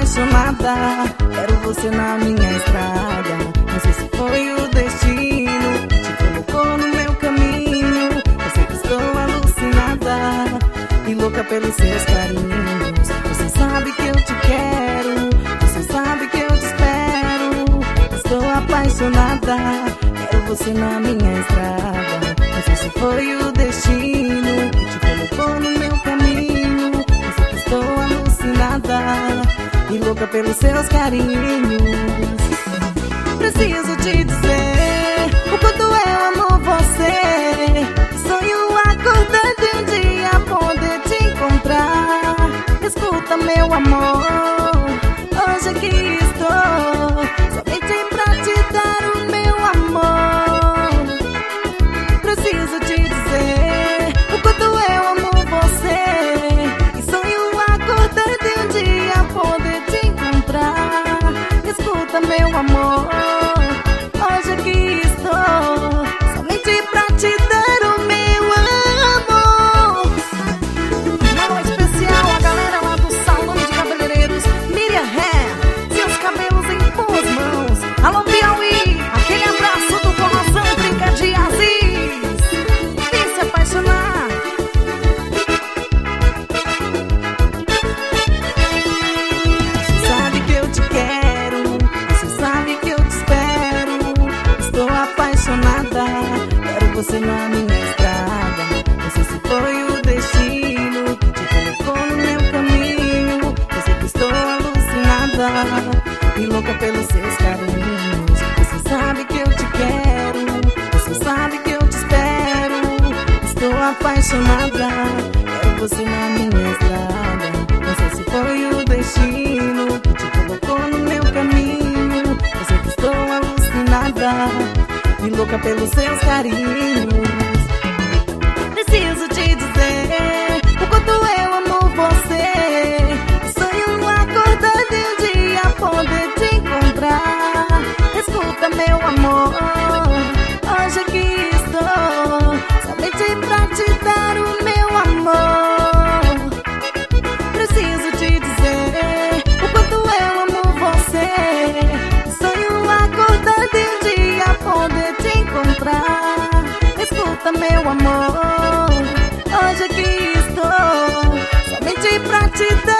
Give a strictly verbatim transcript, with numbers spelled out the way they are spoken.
apaixonada, quero você na minha estrada. Não sei se foi o destino que te colocou no meu caminho. Eu sei que estou alucinada e louca pelos seus carinhos. Você sabe que eu te quero, você sabe que eu te espero. Estou apaixonada, quero você na minha estrada. Não sei se foi o destino que te colocou no meu caminho. Eu sei que estou alucinada e louca pelos seus carinhos. Preciso te dizer o quanto eu amo você. Sonho acordando um dia poder te encontrar. Escuta, meu amor, hoje aqui estou somente pra te dar o meu amor. Preciso te dizer o quanto eu amo você. E sonho acordando um dia poder te encontrar. Escuta, meu amor, hoje aqui estou somente pra te dar o meu amor. Mão especial a galera lá do Salão de Cabeleireiros Miriam Hair, seus cabelos em boas mãos. Alô Piauí, aquele abraço do coração, brinca de Aziz. Vem se apaixonar. Você sabe que eu te quero, você sabe que eu te espero. Estou apaixonada, quero você na minha estrada. Não sei se foi o destino que te colocou no meu caminho. Eu sei que estou alucinada e louca pelos seus carinhos. Você sabe que eu te quero, você sabe que eu te espero. Estou apaixonada, quero você na minha estrada. Não sei se foi o destino que te colocou no meu caminho. Eu sei que estou alucinada e louca pelos seus carinhos. Preciso te dizer o quanto eu amo você. Sonho acordando um dia poder te encontrar. Escuta, meu amor, hoje aqui estou somente pra te dar o meu amor. Preciso te dizer o quanto eu amo você. Sonho acordando um dia poder te encontrar. Escuta, meu amor, hoje aqui estou somente pra te dar